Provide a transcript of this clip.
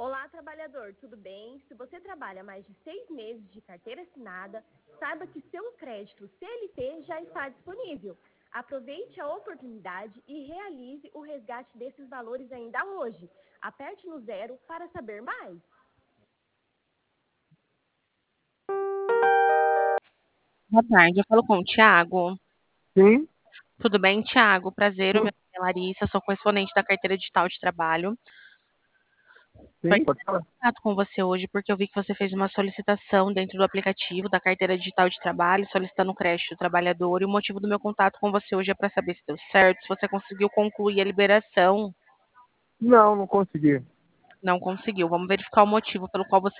Olá, trabalhador, tudo bem? Se você trabalha mais de 6 meses de carteira assinada, saiba que seu crédito CLT já está disponível. Aproveite a oportunidade e realize o resgate desses valores ainda hoje. Aperte no 0 para saber mais. Boa tarde, eu falo com o Thiago. Sim, Tudo bem, Thiago? Prazer, o meu sim, nome é Larissa, sou correspondente da carteira digital de trabalho. Estou sim, pode entrando falar. em contato com você hoje porque eu vi que você fez uma solicitação dentro do aplicativo da carteira digital de trabalho, solicitando o crédito do trabalhador, e o motivo do meu contato com você hoje é para saber se deu certo, se você conseguiu concluir a liberação. Não, não consegui. Não conseguiu. Vamos verificar o motivo pelo qual você